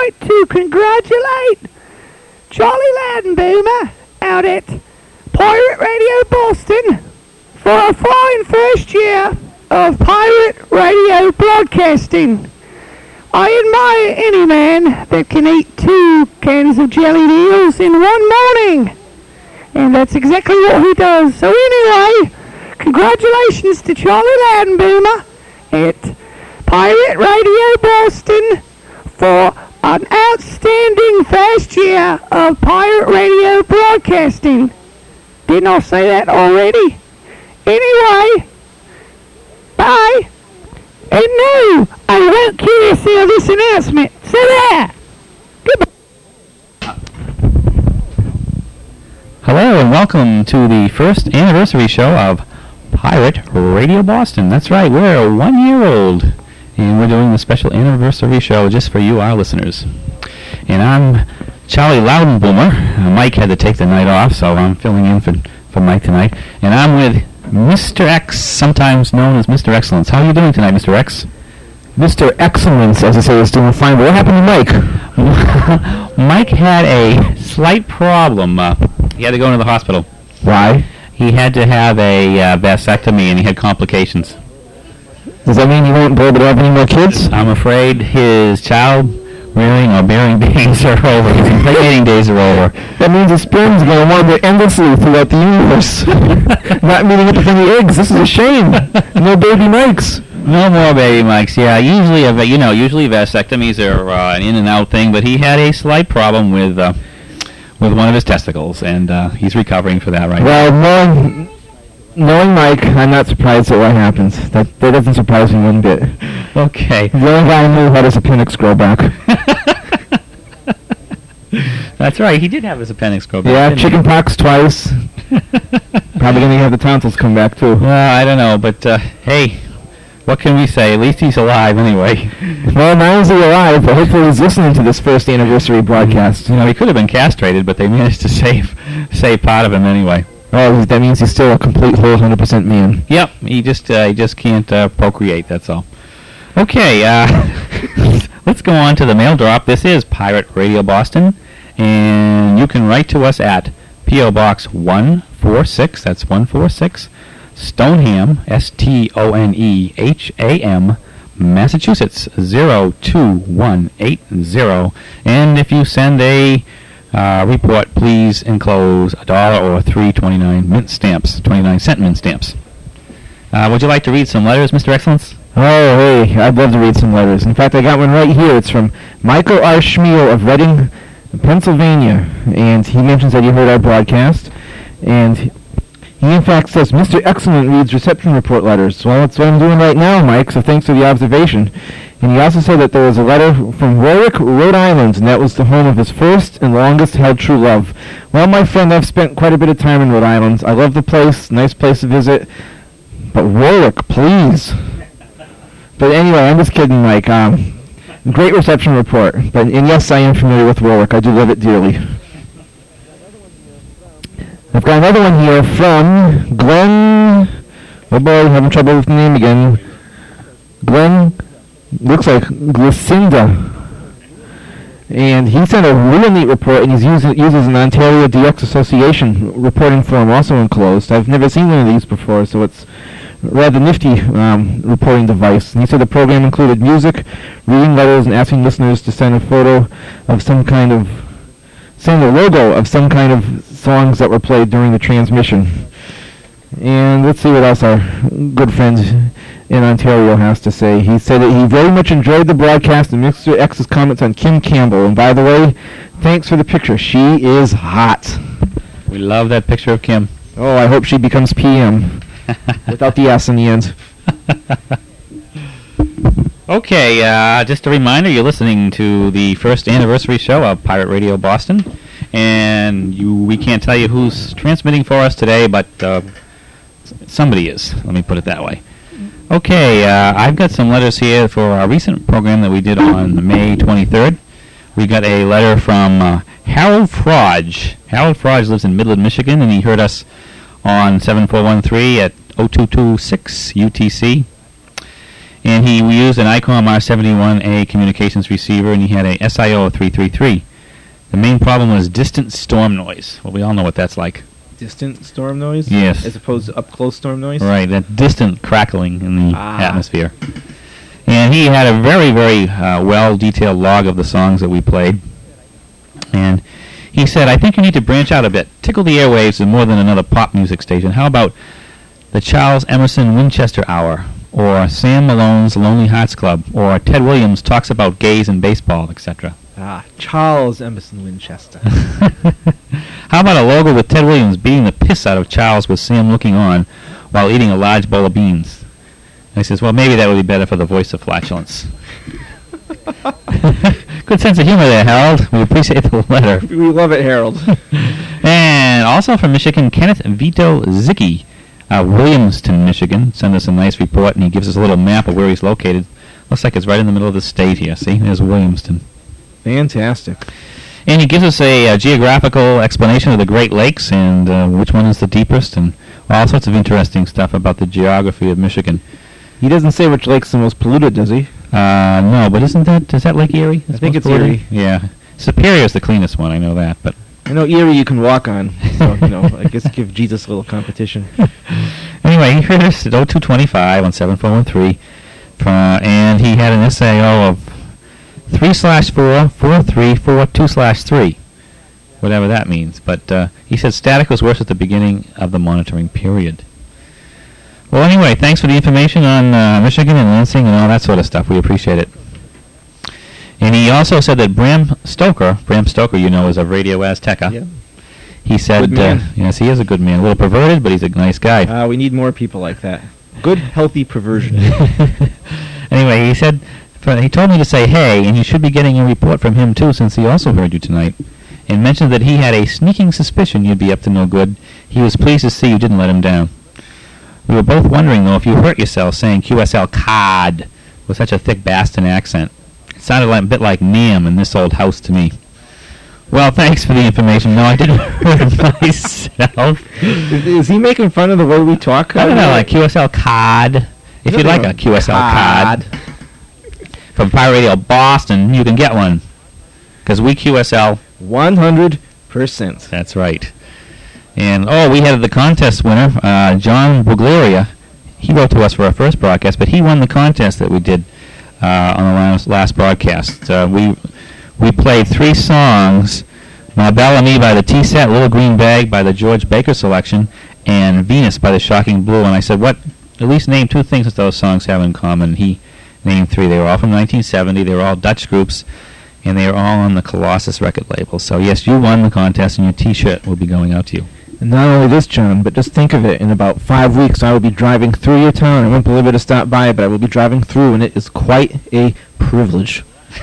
like to congratulate Charlie Loudenboomer out at Pirate Radio Boston for a fine first year of pirate radio broadcasting. I admire any man that can eat 2 cans of jellied eels in one morning. And that's exactly what he does. So anyway, congratulations to Charlie Loudenboomer at Pirate Radio Boston for an outstanding first year of pirate radio broadcasting. Didn't I say that already? Anyway, bye. And no, I won't QSL this announcement. So there. Goodbye. Hello and welcome to the first anniversary show of Pirate Radio Boston. That's right, we're 1 year old. And we're doing a special anniversary show just for you, our listeners. And I'm Charlie Loudenboomer. Mike had to take the night off, so I'm filling in for Mike tonight. And I'm with Mr. X, sometimes known as Mr. Excellence. How are you doing tonight, Mr. X? Mr. Excellence, as I say, is doing fine. But what happened to Mike? Mike had a slight problem. He had to go into the hospital. Why? He had to have a vasectomy, and he had complications. Does that mean you won't be able to have any more kids? I'm afraid his child-rearing or bearing days are over. His impregnating days are over. That means his sperm's going to wander endlessly throughout the universe. Not meeting up with any eggs. This is a shame. No baby Mikes. No more baby Mikes. Yeah, usually vasectomies are an in and out thing, but he had a slight problem with one of his testicles, and he's recovering for that right now. Well, knowing Mike, I'm not surprised at what happens. That doesn't surprise me one bit. Okay. The only guy I knew had his appendix grow back. That's right. He did have his appendix grow back. Yeah, chicken pox twice. Probably going to have the tonsils come back, too. Well, I don't know, but hey, what can we say? At least he's alive anyway. Well, not only is he alive, but hopefully he's listening to this first anniversary broadcast. You know, he could have been castrated, but they managed to save part of him anyway. Oh, that means he's still a complete whole 100% man. Yep, he just can't procreate, that's all. Okay, let's go on to the mail drop. This is Pirate Radio Boston, and you can write to us at P.O. Box 146, that's 146, Stoneham, Stoneham, Massachusetts, 02180. And if you send a report, please enclose $1 or 3.29 mint stamps, 29-cent mint stamps. Would you like to read some letters, Mr. Excellence? Oh, hey, I'd love to read some letters. In fact, I got one right here. It's from Michael R. Schmiel of Reading, Pennsylvania, and he mentions that he heard our broadcast, and he in fact says, Mr. Excellent reads reception report letters. Well, that's what I'm doing right now, Mike, so thanks for the observation. And he also said that there was a letter from Warwick, Rhode Island, and that was the home of his first and longest held true love. Well, my friend, I've spent quite a bit of time in Rhode Island. I love the place, nice place to visit. But Warwick, please. But anyway, I'm just kidding, Mike. Great reception report. And yes, I am familiar with Warwick. I do love it dearly. I've got another one here from Glenn. Oh boy, I'm having trouble with the name again. Glenn. Looks like Glycinda. And he sent a real neat report, and he uses an Ontario DX Association reporting form also enclosed. I've never seen one of these before, so it's rather nifty reporting device. And he said the program included music, reading letters, and asking listeners to send a photo of send a logo of some kind of songs that were played during the transmission. And let's see what else our good friend in Ontario has to say. He said that he very much enjoyed the broadcast and Mr. X's comments on Kim Campbell. And by the way, thanks for the picture. She is hot. We love that picture of Kim. Oh, I hope she becomes PM without the S in the end. Okay, just a reminder, you're listening to the first anniversary show of Pirate Radio Boston. And we can't tell you who's transmitting for us today, but somebody is. Let me put it that way. Okay, I've got some letters here for our recent program that we did on May 23rd. We got a letter from Harold Frodge. Harold Frodge lives in Midland, Michigan, and he heard us on 7413 at 0226 UTC. And he used an ICOM R71A communications receiver, and he had a SIO of 333. The main problem was distant storm noise. Well, we all know what that's like. Distant storm noise? Yes. As opposed to up-close storm noise? Right, that distant crackling in the atmosphere. And he had a very, very well-detailed log of the songs that we played. And he said, I think you need to branch out a bit. Tickle the Airwaves is more than another pop music station. How about the Charles Emerson Winchester Hour, or Sam Malone's Lonely Hearts Club, or Ted Williams talks about gays and baseball, etc. Charles Emerson Winchester. How about a logo with Ted Williams beating the piss out of Charles with Sam looking on while eating a large bowl of beans? And he says, well, maybe that would be better for the voice of flatulence. Good sense of humor there, Harold. We appreciate the letter. We love it, Harold. And also from Michigan, Kenneth Vito Zicki, Williamston, Michigan, sent us a nice report, and he gives us a little map of where he's located. Looks like it's right in the middle of the state here. See, there's Williamston. Fantastic. And he gives us a geographical explanation of the Great Lakes and which one is the deepest, and all sorts of interesting stuff about the geography of Michigan. He doesn't say which lake's the most polluted, does he? No, but is that Lake Erie? I think it's Erie. Yeah. Superior is the cleanest one, I know that, but... I know Erie you can walk on, so, I guess give Jesus a little competition. Anyway, he heard us at 0225 on 7413, and he had an SAO of 3/44342/3, whatever that means. But he said static was worse at the beginning of the monitoring period. Well, anyway, thanks for the information on Michigan and Lansing and all that sort of stuff. We appreciate it. And he also said that Bram Stoker, is of Radio Azteca. Yeah. He said, good man. Yes, he is a good man. A little perverted, but he's a nice guy. We need more people like that. Good, healthy perversion. Anyway, he said, he told me to say hey, and you should be getting a report from him too, since he also heard you tonight, and mentioned that he had a sneaking suspicion you'd be up to no good. He was pleased to see you didn't let him down. We were both wondering, though, if you hurt yourself saying QSL COD with such a thick Boston accent. It sounded a bit like Nam in This Old House to me. Well, thanks for the information. No, I didn't hurt myself. Is he making fun of the way we talk? I don't know, like QSL COD. If you'd like a QSL COD from Pirate Radio Boston, you can get one. Because we QSL 100%. That's right. And, we had the contest winner, John Bugleria. He wrote to us for our first broadcast, but he won the contest that we did on the last broadcast. We played 3 songs, Ma Belle Amie by the T-Set, Little Green Bag by the George Baker Selection, and Venus by the Shocking Blue. And I said, at least name 2 things that those songs have in common. He named 3. They were all from 1970. They were all Dutch groups, and they were all on the Colossus record label. So, yes, you won the contest, and your T-shirt will be going out to you. And not only this, John, but just think of it. In about 5 weeks, I will be driving through your town. I won't be able to stop by, but I will be driving through, and it is quite a privilege.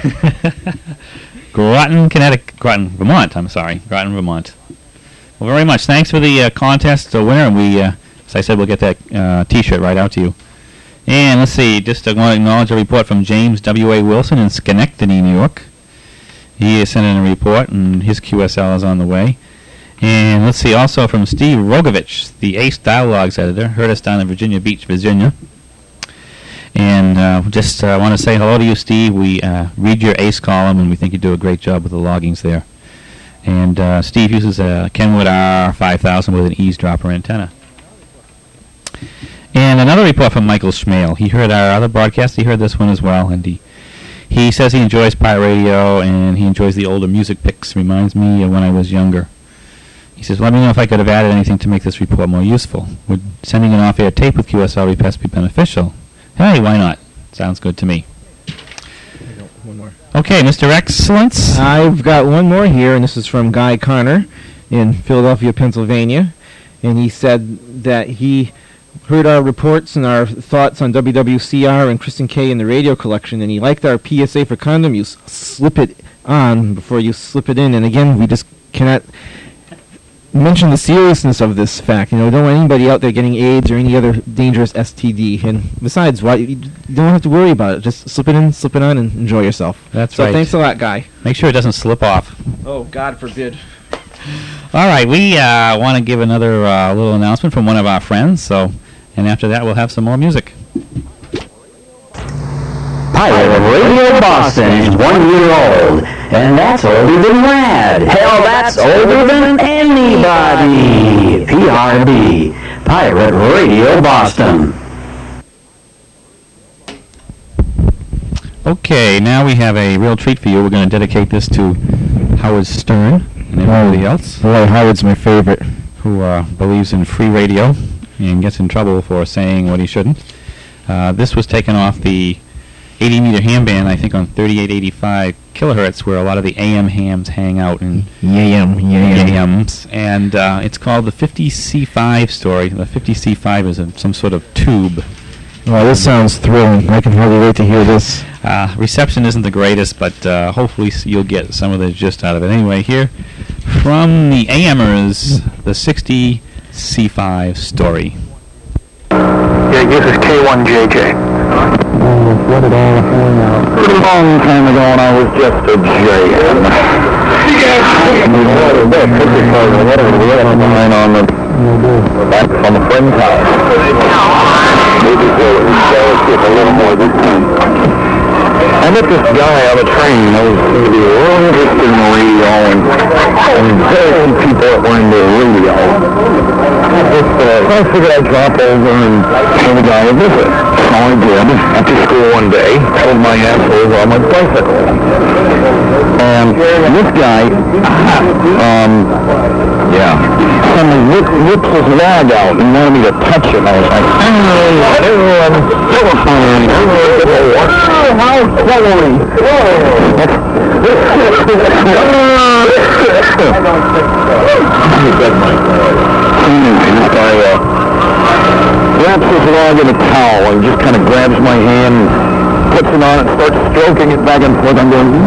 Groton, Vermont. Groton, Vermont. Well, very much. Thanks for the contest winner, and we, as I said, we'll get that T-shirt right out to you. And let's see, just want to acknowledge a report from James W.A. Wilson in Schenectady, New York. He has sent in a report, and his QSL is on the way. And let's see, also from Steve Rogovich, the Ace Dialogues editor, heard us down in Virginia Beach, Virginia. And just want to say hello to you, Steve. We read your Ace column, and we think you do a great job with the loggings there. And Steve uses a Kenwood R5000 with an eavesdropper antenna. And another report from Michael Schmale. He heard our other broadcast. He heard this one as well, and he says he enjoys Pirate Radio, and he enjoys the older music picks. Reminds me of when I was younger. He says, let me know if I could have added anything to make this report more useful. Would sending an off-air tape with QSL requests be beneficial? Hey, why not? Sounds good to me. One more. Okay, Mr. Excellence. I've got one more here, and this is from Guy Connor in Philadelphia, Pennsylvania. And he said that he heard our reports and our thoughts on WWCR and Kristen K in the radio collection, and he liked our PSA for condom use. Slip it on before you slip it in. And again, we just cannot mention the seriousness of this fact. Don't want anybody out there getting AIDS or any other dangerous STD. And besides, you don't have to worry about it. Just slip it in, slip it on, and enjoy yourself. That's right. So thanks a lot, Guy. Make sure it doesn't slip off. Oh, God forbid. All right, we want to give another little announcement from one of our friends. And after that, we'll have some more music. Pirate Radio Boston is 1 year old, and that's older than Rad. Hell, that's older than anybody. PRB, Pirate Radio Boston. Okay, now we have a real treat for you. We're going to dedicate this to Howard Stern and everybody else. Boy, Howard's my favorite. Who believes in free radio and gets in trouble for saying what he shouldn't. This was taken off the 80-meter ham band, I think, on 3885 kilohertz, where a lot of the AM hams hang out in yams. And it's called the 50C5 story. The 50C5 is some sort of tube. Oh, this sounds thrilling. I can hardly wait to hear this. Reception isn't the greatest, but hopefully you'll get some of the gist out of it. Anyway, here from the AMers, the 60C5 story. Yeah, this is K1JJ. What did all hang out? A long time ago when I was just a JM. Back on the friend house. Maybe we'll get a little more this time. I met this guy on the train that was going to be real interested in the radio, and very few people that were into radio. So I figured I'd drop over and show the guy a visit. So I did. After school one day, pulled my assholes on my bicycle. And this guy, suddenly whips his log out and wanted me to touch it. And I was like, how quality. This guy wraps his log in a towel and just kind of grabs my hand and puts it on and starts stroking it back and forth. I'm going,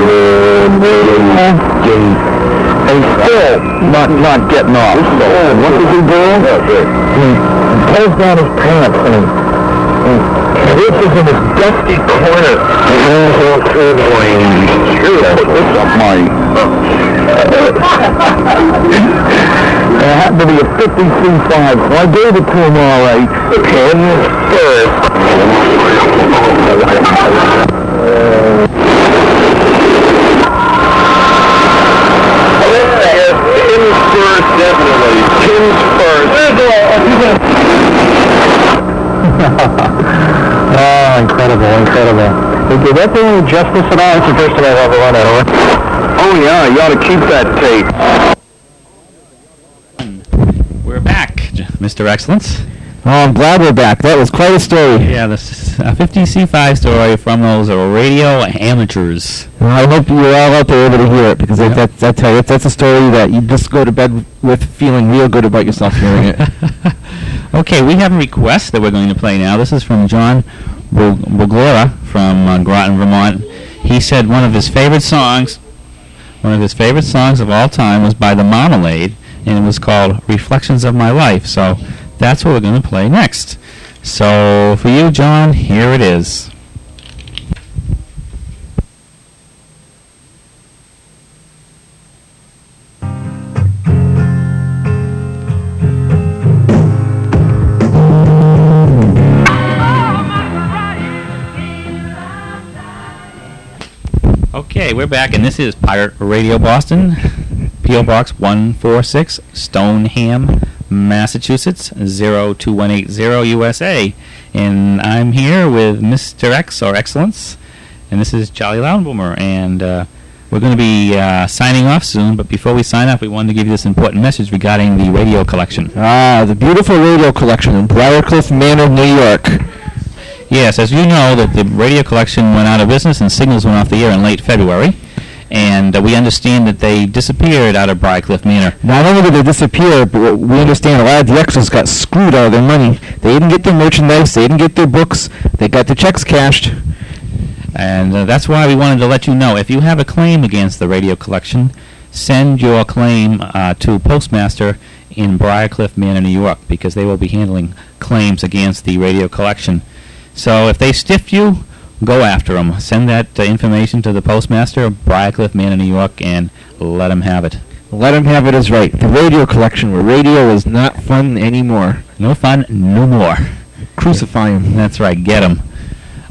and he's still not getting off. So what does he do? He pulls down his pants and he reaches in this dusty corner. This up my... It happened to be a 50C5, so I gave it to him all right. Pin first. Pins first, definitely. Pins first. Oh, incredible. Did that do any justice at all? It's the first time I've ever run out of it. Oh yeah, you ought to keep that tape. We're back, Mr. Excellence. Oh, I'm glad we're back. That was quite a story. Yeah, this 50C5 story from those radio amateurs. Well, I hope you're all out there able to hear it, because I tell you, that's a story that you just go to bed with feeling real good about yourself hearing it. Okay, we have a request that we're going to play now. This is from John Boglora from Groton, Vermont. He said one of his favorite songs of all time was by The Marmalade, and it was called Reflections of My Life. So that's what we're going to play next. So for you, John, here it is. Okay, we're back, and this is Pirate Radio Boston, P.O. Box 146, Stoneham, Massachusetts, 02180 USA. And I'm here with Mr. X, or Excellence, and this is Charlie Loudboomer, and we're going to be signing off soon, but before we sign off, we wanted to give you this important message regarding the radio collection. The beautiful radio collection in Briarcliff Manor, New York. Yes, as you know, that the radio collection went out of business and signals went off the air in late February, and we understand that they disappeared out of Briarcliff Manor. Not only did they disappear, but we understand a lot of the extras got screwed out of their money. They didn't get their merchandise, they didn't get their books, they got their checks cashed. And that's why we wanted to let you know, if you have a claim against the radio collection, send your claim to Postmaster in Briarcliff Manor, New York, because they will be handling claims against the radio collection. So if they stiff you, go after them. Send that information to the Postmaster of Briarcliff Manor, New York, and let them have it. Let them have it is right. The radio collection, where radio is not fun anymore. No fun, no more. Crucify them. That's right, get them.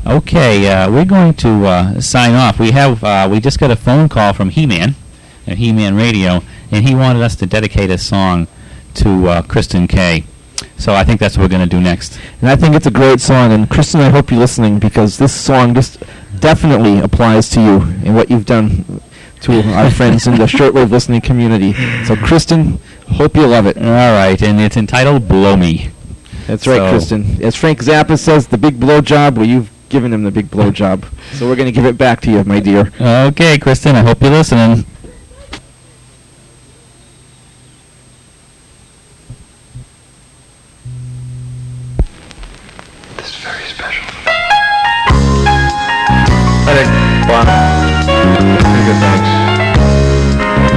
Okay, we're going to sign off. We just got a phone call from He-Man at He-Man Radio, and he wanted us to dedicate a song to Kristen Kay. So I think that's what we're going to do next. And I think it's a great song. And Kristen, I hope you're listening, because this song just definitely applies to you and what you've done to our friends in the shortwave listening community. So Kristen, hope you love it. All right, and it's entitled Blow Me. That's right, So- Kristen. As Frank Zappa says, the big blow job, well, you've given him the big blow job. So we're going to give it back to you, my dear. Okay, Kristen, I hope you're listening. This is very special. Ready? 1,